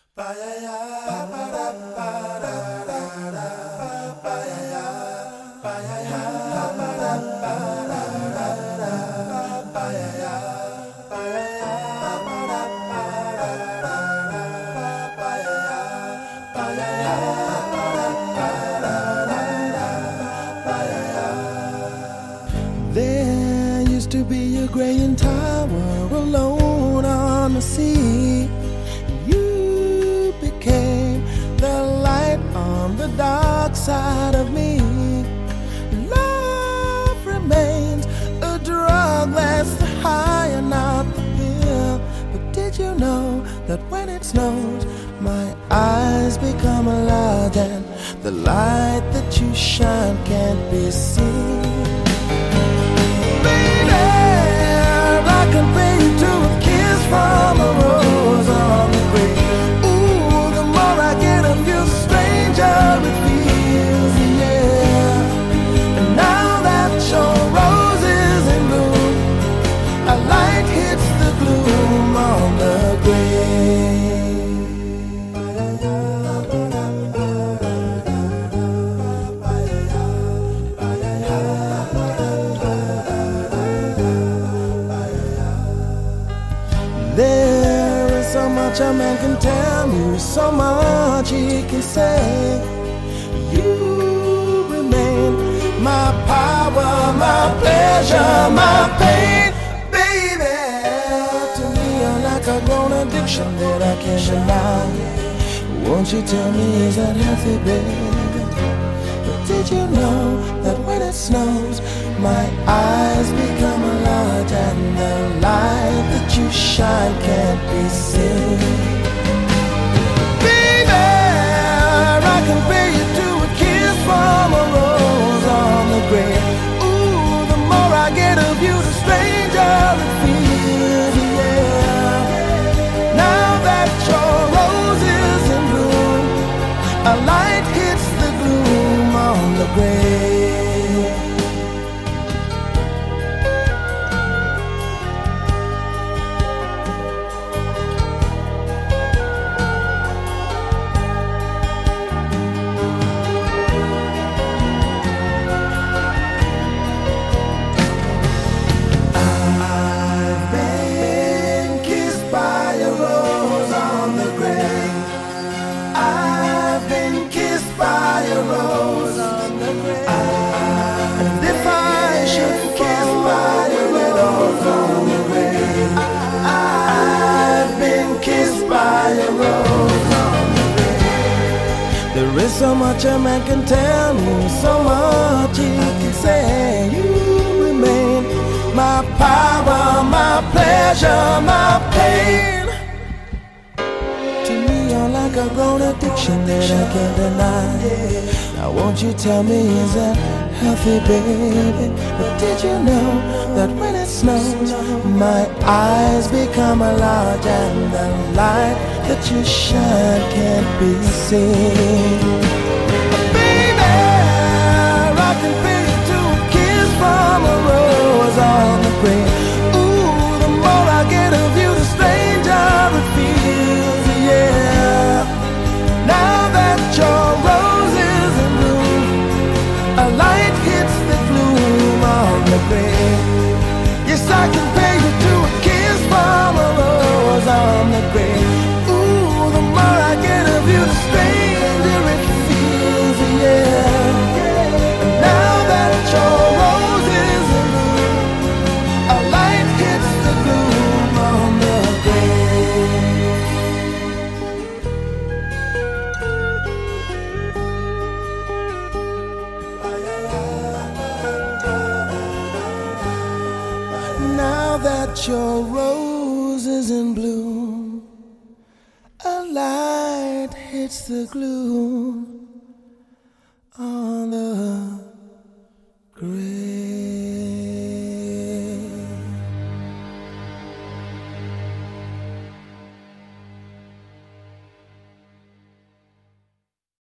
There used to be a graying tower alone on the sea. You became the light on the dark side of me. Love remains a drug that's the high and not the pill. But did you know that when it snows, my eyes become large and the light that you shine can't be seen? I compare you to a kiss from a rose on the grave. Ooh, the more I get of you, the stranger it feels, yeah. And now that your rose is in bloom, a light hits the gloom on the grave. There is so much a man can tell you, so much he can say. You remain my power, my pleasure, my pain, baby. To me you're like a grown addiction that I can't deny. Won't you tell me, is that healthy, baby? But did you know that when it snows, my eyes become large and the light that you shine can't be seen? Baby, I compare you to a kiss from a rose on the grave. Ooh, the more I get of you, the stranger it feels, yeah. Now that your rose is in bloom, a light hits the gloom on the grave. There is so much a man can tell me, so much he can say. You remain my power, my pleasure, my pain. To me you're like a grown addiction that I can't deny. Now won't you tell me, is that healthy, baby? But did you know that when it snows, my eyes become large and the light that you shine can't be seen? Baby, I can feel you to a kiss from a rose on the grave. Ooh, the more I get of you, the stranger it feels, yeah. Now that your rose is in bloom, a light hits the gloom on the grave. Yes, I can pay you to a kiss from a rose on the grave. Ooh, the more I get of you, the stranger it feels, yeah. And now that your rose is in bloom, a light hits the gloom on the grave. Now that your rose is in bloom, a light hits the gloom on